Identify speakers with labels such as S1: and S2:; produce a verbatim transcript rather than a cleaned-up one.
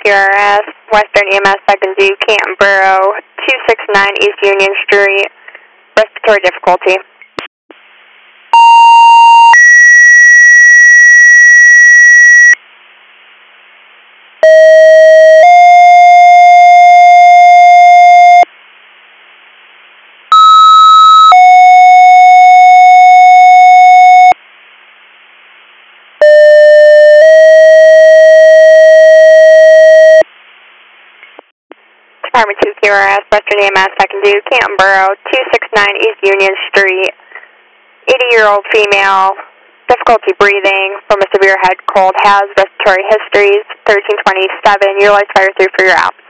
S1: Q R S, Western E M S Second Zoo, Canton Borough, two six nine East Union Street, respiratory difficulty. Department two Q R S, Western E M S Second Zoo, Canton Borough, two six nine East Union Street, eighty-year-old female, difficulty breathing from a severe head cold, has respiratory histories, thirteen twenty-seven, utilize fire three for your out.